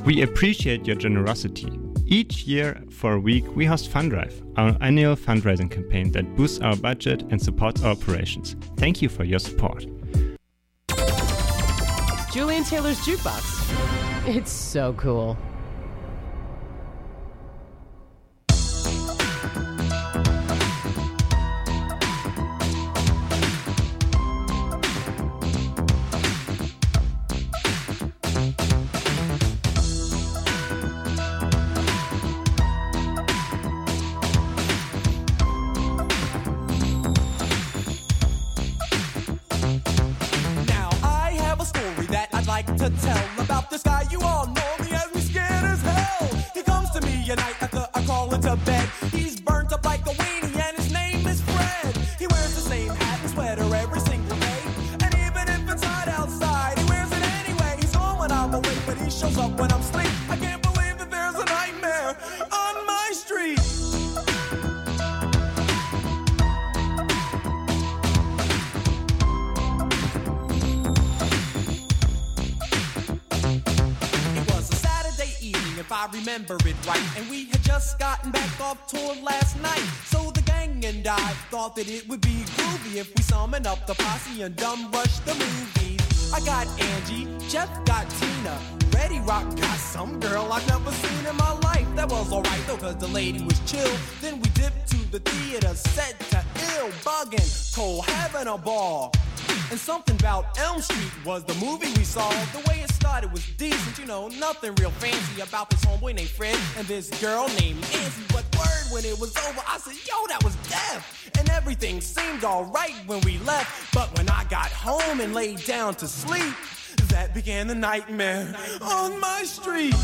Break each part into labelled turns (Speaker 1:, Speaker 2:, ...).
Speaker 1: We appreciate your generosity. Each year, for a week, we host Fund Drive, our annual fundraising campaign that boosts our budget and supports our operations. Thank you for your support.
Speaker 2: Julian Taylor's Jukebox. It's so cool.
Speaker 3: To tell about this guy, you all know me as me scared as hell. He comes to me at night after I crawl into bed. He's burnt up like a weenie and his name is Fred. He wears the same hat and sweater every single day, and even if it's hot outside, he wears it anyway. He's home when I'm awake, but he shows up when I'm asleep. I can't believe that there's a nightmare on my street. If I remember it right, and we had just gotten back off tour last night. So the gang and I thought that it would be groovy if we summon up the posse and dumb rush the movies. I got Angie, Jeff got Tina, Reddy Rock got some girl I've never seen in my life. That was alright though, cause the lady was chill. Then we dipped to the theater, set to ill, bugging, told having a ball. And something about Elm Street was the movie we saw. The way it started was decent, you know, nothing real fancy about this homeboy named Fred and this girl named Nancy. But word, when it was over, I said, yo, that was death. And everything seemed alright when we left. But when I got home and laid down to sleep, that began the nightmare on my street.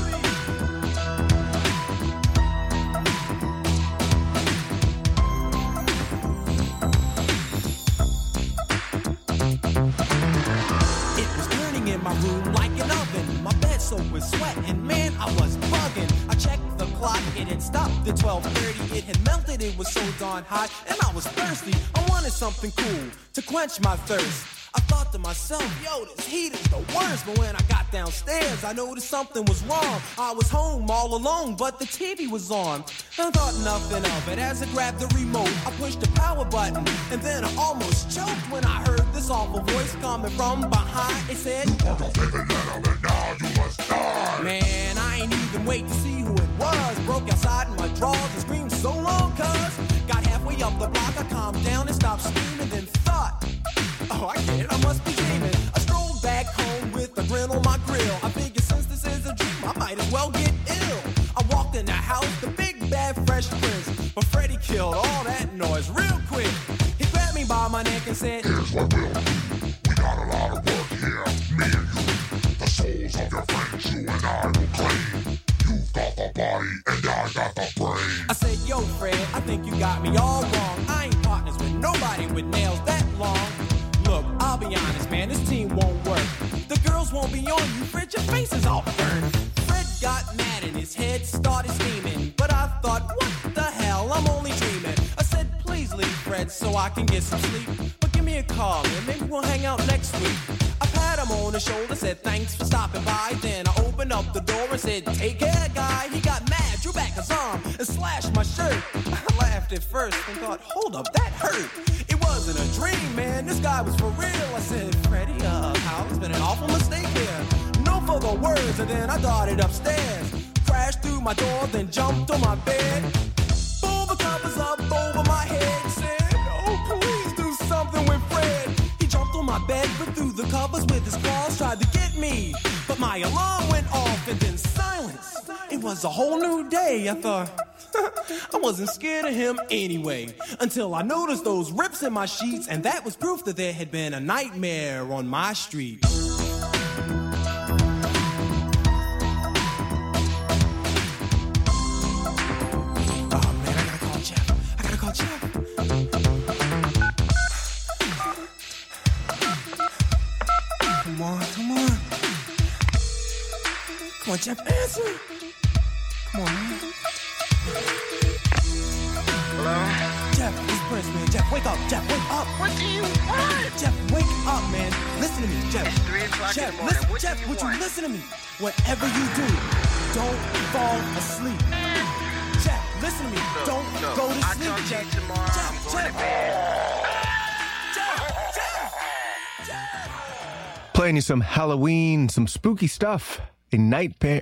Speaker 3: In my room like an oven, my bed soaked with sweat, and man, I was bugging. I checked the clock, it had stopped at 12:30. It had melted, it was so darn hot, and I was thirsty. I wanted something cool to quench my thirst. I thought to myself, yo, this heat is the worst. But when I got downstairs, I noticed something was wrong. I was home all alone, but the TV was on. I thought nothing of it as I grabbed the remote. I pushed the power button, and then I almost choked when I heard this awful voice coming from behind. It said, "You are the living letter, and now you must die." Man, I ain't even wait to see who it was. Broke outside in my drawers and screamed so long, cuz got halfway up the block, I calmed down and stopped screaming, then thought, oh, I get it, I must be dreaming. I strolled back home with a grin on my grill. I figured since this is a dream, I might as well get ill. I walked in the house, the big bad fresh prince, but Freddy killed all that noise real quick. He grabbed me by my neck and said, here's what we'll do. We got a lot of work here, me and you. The souls of your friends, you and I will claim. You've got the body and I got the brain. I said, yo, Fred, I think you got me all wrong. I ain't partners with nobody with nails that long. Look, I'll be honest, man, this team won't work. The girls won't be on you, Fred, your face is all burned. Fred got mad and his head started steaming. But I thought, what the hell, I'm only dreaming. I said, please leave, Fred, so I can get some sleep. But give me a call, and maybe we'll hang out next week. I pat him on the shoulder, said thanks for stopping by. Then I opened up the door and said, take care, guy. He got mad, drew back his arm, and slashed my shirt. I laughed at first and thought, hold up, that hurt. It wasn't a dream, man, this guy was for real. I said, Freddy, pal, it's been an awful mistake here. No further words, and then I darted upstairs. Crashed through my door, then jumped on my bed. Pulled the covers up over my head. Said, oh, please do something with Fred. He jumped on my bed, ripped through the covers with his claws, tried to get me. But my alarm went off, and then silence. It was a whole new day. I thought, I wasn't scared of him anyway, until I noticed those rips in my sheets, and that was proof that there had been a nightmare on my street. Oh man, I gotta call Jeff. Come on. Come on, Jeff, answer. Come on, man. Hello? Jeff, it's Prince. next, man. Jeff, wake up. Jeff, wake up.
Speaker 4: What do you want?
Speaker 3: Jeff, wake up, man. Listen to me, Jeff.
Speaker 4: It's 3 o'clock
Speaker 3: Jeff,
Speaker 4: in the morning.
Speaker 3: listen,
Speaker 4: What
Speaker 3: Jeff,
Speaker 4: do you
Speaker 3: would
Speaker 4: want?
Speaker 3: you listen to me? Whatever you do, don't fall asleep. Jeff, listen to me. Don't go to sleep,
Speaker 4: I'll talk
Speaker 3: Jeff.
Speaker 4: to you tomorrow.
Speaker 3: Jeff,
Speaker 4: I'm going
Speaker 3: Jeff.
Speaker 4: to bed.
Speaker 5: Playing you some Halloween, some spooky stuff. A nightmare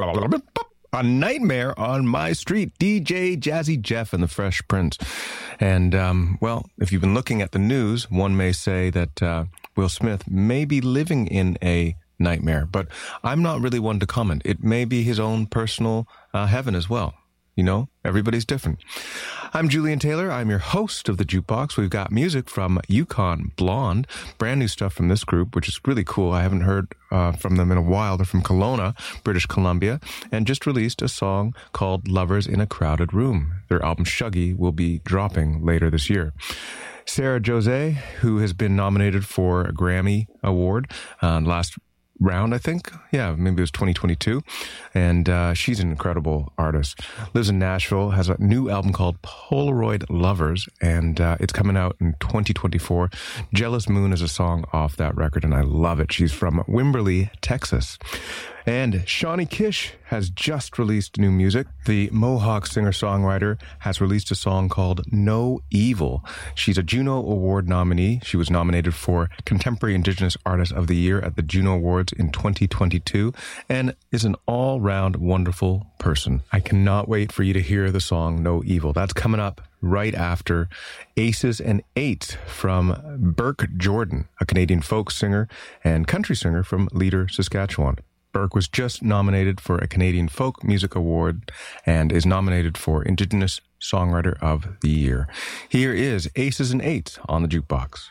Speaker 5: on my street. DJ Jazzy Jeff and the Fresh Prince. And, well, if you've been looking at the news, one may say that Will Smith may be living in a nightmare. But I'm not really one to comment. It may be his own personal heaven as well. You know, everybody's different. I'm Julian Taylor. I'm your host of The Jukebox. We've got music from Yukon Blonde, brand new stuff from this group, which is really cool. I haven't heard from them in a while. They're from Kelowna, British Columbia, and just released a song called Lovers in a Crowded Room. Their album Shuggy will be dropping later this year. Sarah Jose, who has been nominated for a Grammy Award last round, I think. Yeah, maybe it was 2022. And she's an incredible artist. Lives in Nashville, has a new album called Polaroid Lovers, and it's coming out in 2024. Jealous Moon is a song off that record, and I love it. She's from Wimberley, Texas. And Shawnee Kish has just released new music. The Mohawk singer-songwriter has released a song called No Evil. She's a Juno Award nominee. She was nominated for Contemporary Indigenous Artist of the Year at the Juno Awards in 2022 and is an all-round wonderful person. I cannot wait for you to hear the song No Evil. That's coming up right after Aces and Eights from Burke Jordan, a Canadian folk singer and country singer from Leader, Saskatchewan. Burke was just nominated for a Canadian Folk Music Award and is nominated for Indigenous Songwriter of the Year. Here is Aces and Eights on the Jukebox.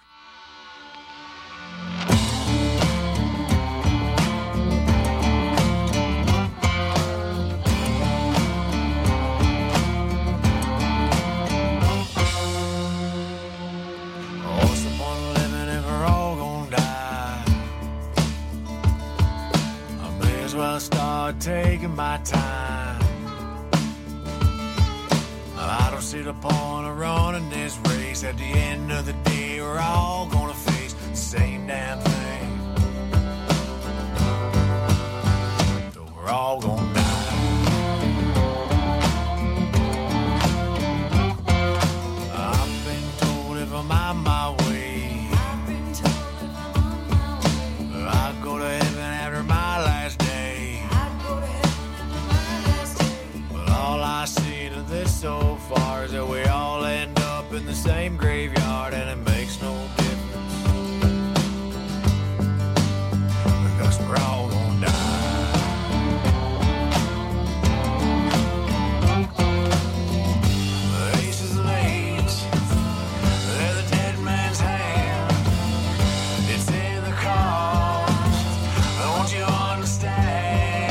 Speaker 3: Once upon a living, if we're all gonna die, I may as well start taking my time. I don't see the point of running this race. At the end of the day, we're all gonna face the same damn thing. Though we're all gonna die. I've been told if I'm on my way, I'll go to heaven after my last day. But all I see to this so far is that we all end up in the same graveyard, and it makes no difference, because we're all gonna die. The aces and eights, they're the dead man's hand. It's in the cards, don't you understand?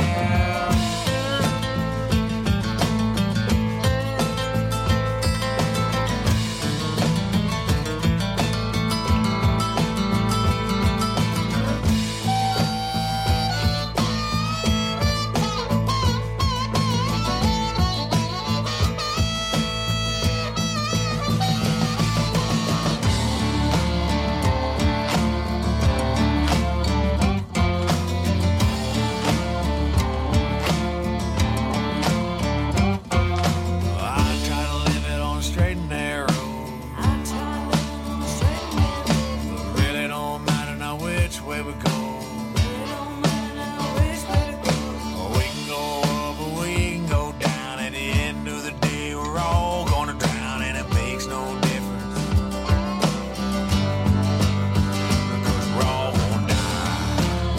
Speaker 3: I try to live it on a straight and narrow. But really don't matter now which way we go. We can go up or we can go down. At the end of the day, we're all gonna drown, and it makes no difference, because we're all gonna die.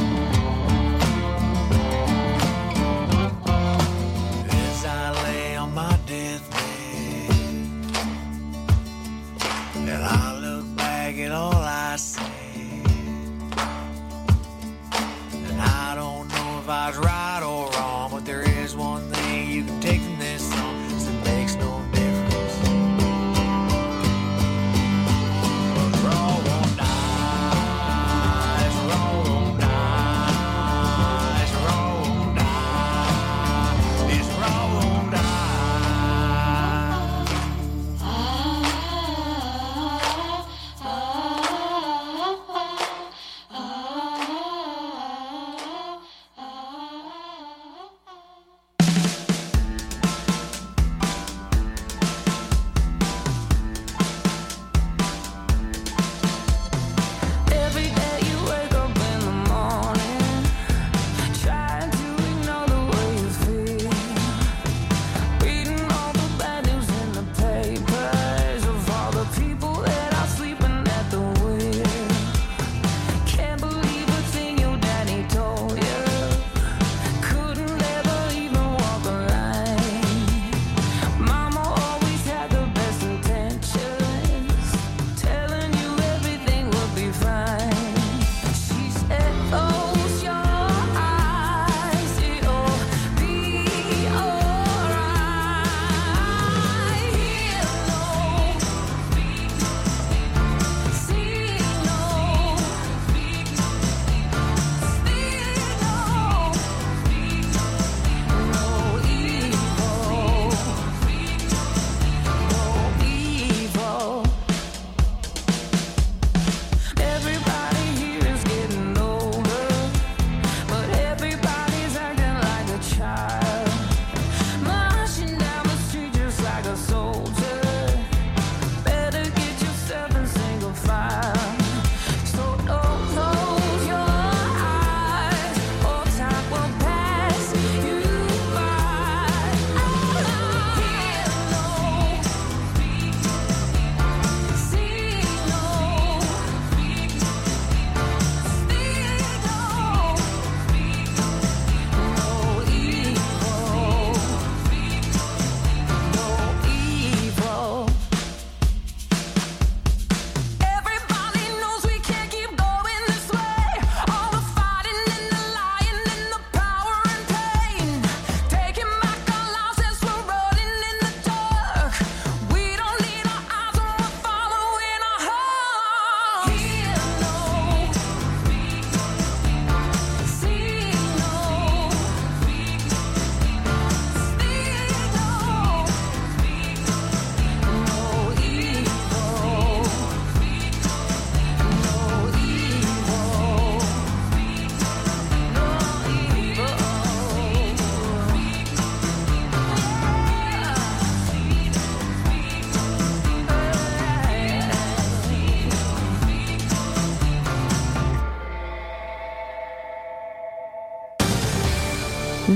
Speaker 3: As I lay on my deathbed, and I look back at all I said, and I don't know if I was right or wrong, but there is one thing you can take from this song, is it makes no difference, 'cause we're all gonna die, we're all gonna die, we're all gonna die, yes, we're all gonna die.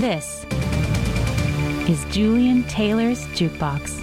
Speaker 6: This is Julian Taylor's Jukebox.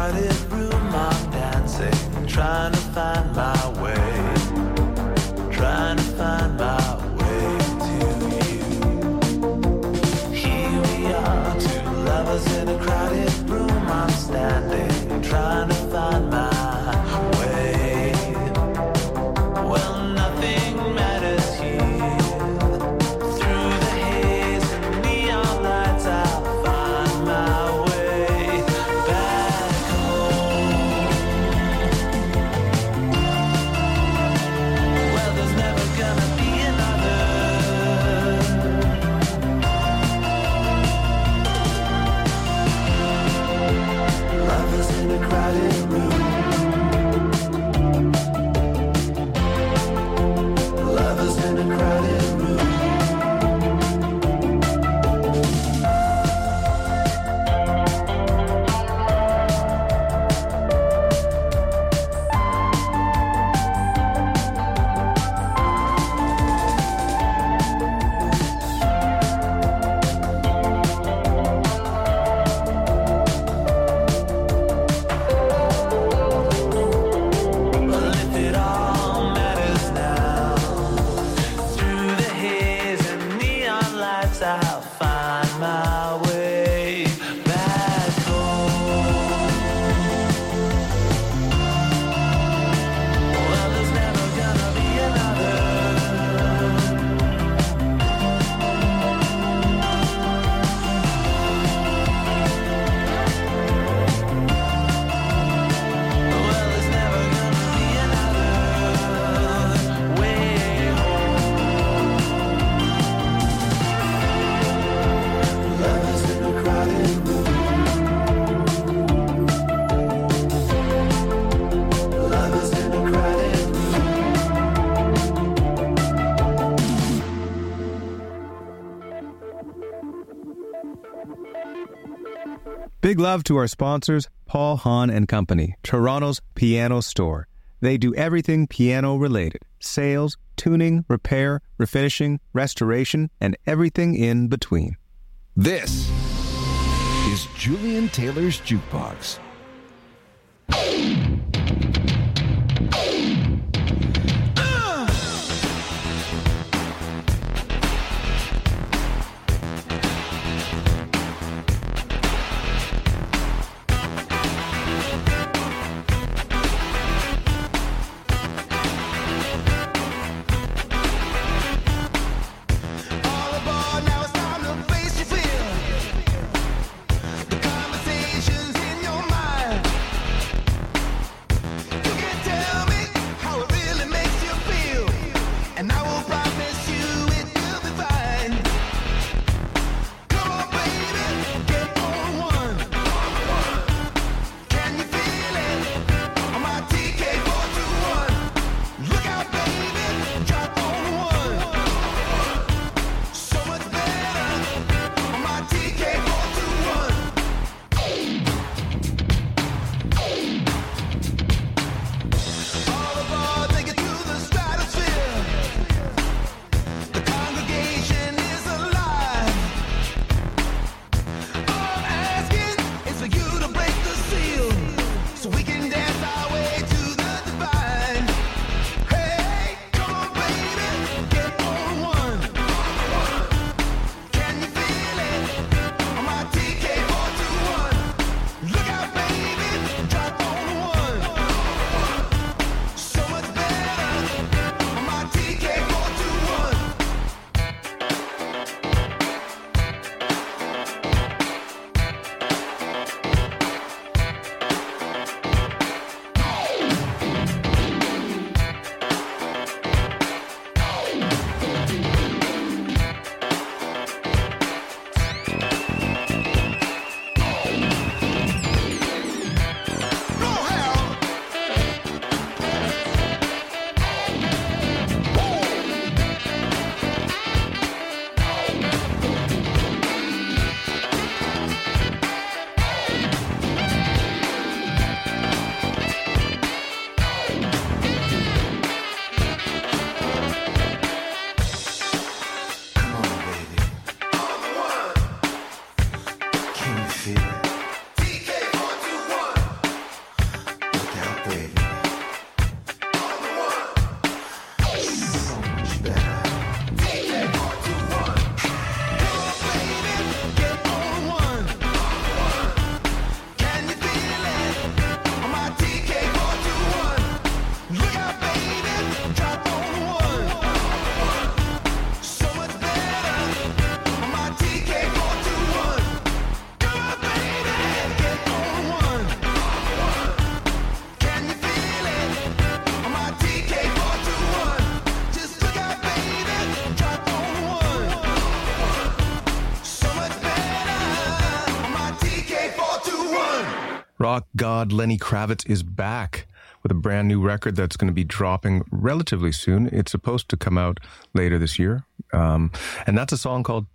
Speaker 7: crowded room, I'm dancing, trying to find my way, trying to find my way to you. Here we are, two lovers in a crowded room, I'm standing, trying to find my way. Well, nothing matters here. Through the haze and neon lights, I'll find my way back home. Well, there's never gonna be another. Lovers in a crowded room. Lovers in a crowded room. Well, if it all matters now, through the haze and neon lights, I'll find my way back home. Well, there's never gonna be another. Well, there's never gonna be another way home. Lovers in a crowded room. Lovers in a crowded room.
Speaker 5: Big love to our sponsors, Paul Hahn and Company, Toronto's piano store. They do everything piano related: sales, tuning, repair, refinishing, restoration, and everything in between.
Speaker 8: This is Julian Taylor's Jukebox.
Speaker 7: All aboard, now it's time to face your fear. The conversations in your mind. You can tell me how it really makes you feel, and I will promise you it will be fine. Come on, baby, get on one. Can you feel it? On my TK421. Look out, baby, drop on one. So much better on my TK421. All aboard, take it to the stratosphere. The congregation is alive. All I'm asking is for you to break the seal, so we can dance our way to the divine. Hey, come on, baby, get on one. Can you feel it? On my TK421. Look out, baby, drop on one. So much better on my TK421. Go hell. Come on, baby. Can you feel it? TK421.
Speaker 5: Rock god Lenny Kravitz is back with a brand new record that's going to be dropping relatively soon. It's supposed to come out later this year. And that's a song called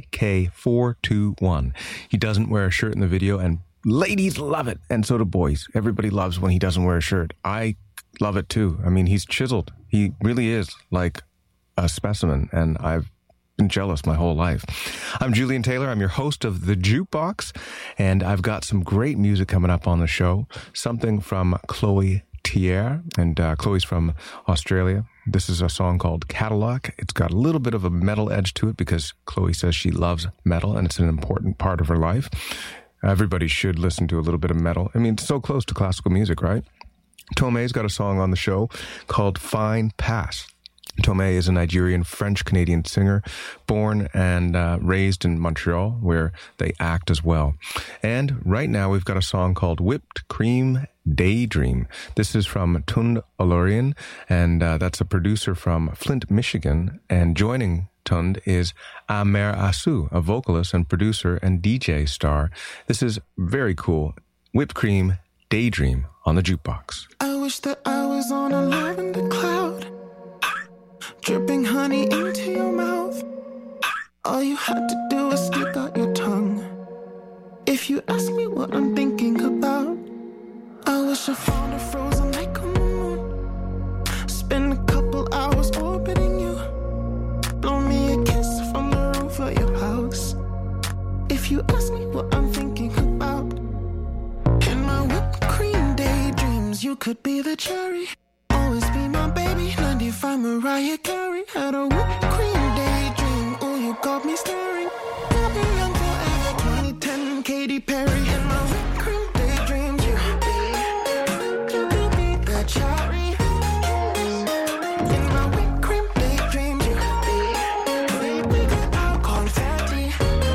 Speaker 5: TK421. He doesn't wear a shirt in the video, and ladies love it. And so do boys. Everybody loves when he doesn't wear a shirt. I love it too. I mean, he's chiseled. He really is like a specimen, and I've been jealous my whole life. I'm Julian Taylor. I'm your host of The Jukebox, and I've got some great music coming up on the show. Something from Chloe Tier, and Chloe's from Australia. This is a song called Cadillac. It's got a little bit of a metal edge to it because Chloe says she loves metal, and it's an important part of her life. Everybody should listen to a little bit of metal. I mean, it's so close to classical music, right? Tomei's got a song on the show called Fine Pass. Tomei is a Nigerian French-Canadian singer, born and raised in Montreal, where they act as well. And right now we've got a song called Whipped Cream Daydream. This is from Tund Olorian, and that's a producer from Flint, Michigan. And joining Tund is Amer Asu, a vocalist and producer and DJ star. This is very cool. Whipped Cream Daydream on the Jukebox.
Speaker 9: I wish that I was on a lavender cloud, dripping honey into your mouth. All you had to do was stick out your tongue. If you ask me what I'm thinking about, I wish I found a frozen lake on the moon, spend a couple hours orbiting you, blow me a kiss from the roof of your house. If you ask me what I'm thinking about, in my whipped cream daydreams, you could be the cherry, always be my baby. 95 Mariah Carey, had a whipped cream daydream. Oh, you got me staring. I'll be young forever. 2010 Katy Perry, in my whipped cream daydreams, you could be the cherry. In my whipped cream daydreams, you could out confetti.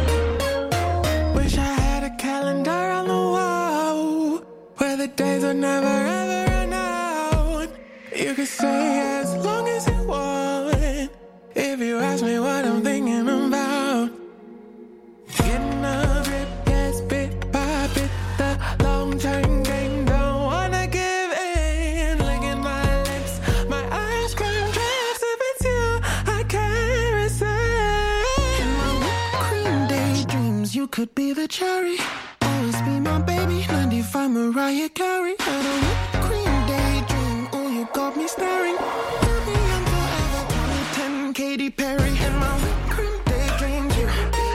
Speaker 9: Wish I had a calendar on the wall where the days are never ever run out. You could say as long as you want, if you ask me what I'm thinking about. Getting a grip, yes, bit by bit, the long-term game, don't wanna give in. Licking my lips, my ice cream drips. If it's you, I can't resist. In my whipped cream daydreams, you could be the cherry, always be my baby. 95 Mariah Carey, had a whipped cream daydream. Oh, you got me staring. I'll be young forever. 2010 Katy Perry, in my whipped cream daydreams, you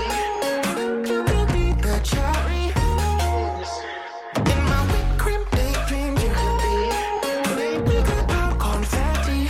Speaker 9: could be the cherry. In my whipped cream daydreams, you could out confetti.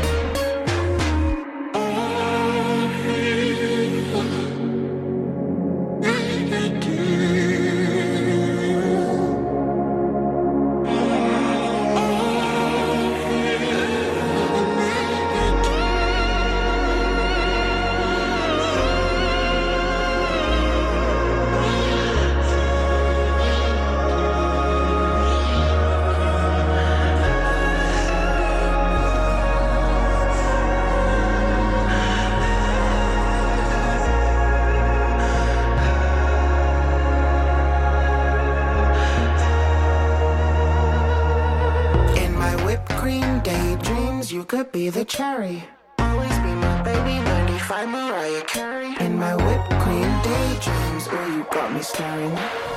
Speaker 9: In my whipped cream daydreams, you could be the cherry, always be my baby. 95 Mariah Carey, in my whipped cream daydreams. Oh, you got me staring.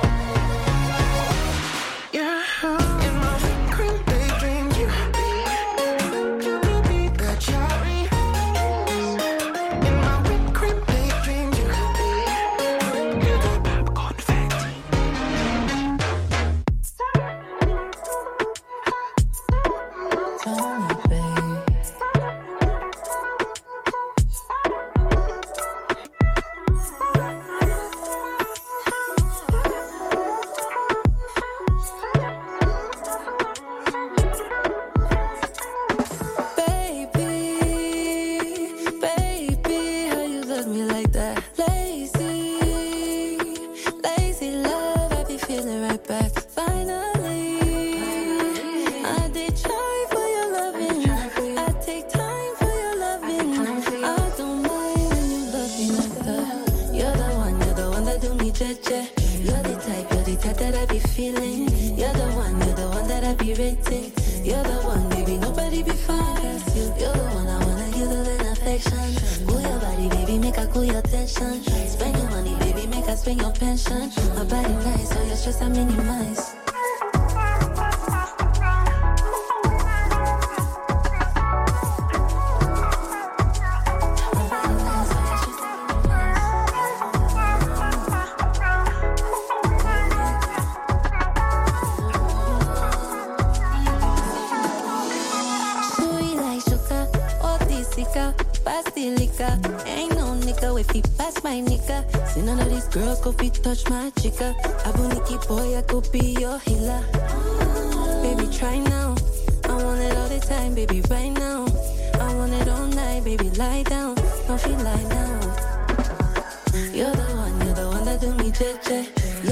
Speaker 9: Yeah. In my whipped cream daydreams, you could be the cherry. In my whipped cream daydreams, you could pop confetti. Tell me, babe.
Speaker 10: type that I be feeling. You're the one that I be rating. You're the one, baby, nobody be fine as you. You're the one I wanna give a little affection. Cool your body, baby, make I cool your tension. Spend your money, baby, make I spend your pension. My body nice, so your stress I minimize. Basilica, ain't no nigga if he pass my nigga. See none of these girls go be touch my chica. Abuniki boy, I could be your healer. Baby, try now. I want it all the time, baby, right now. I want it all night, baby, lie down. Don't feel like now. You're the one that do me jeje.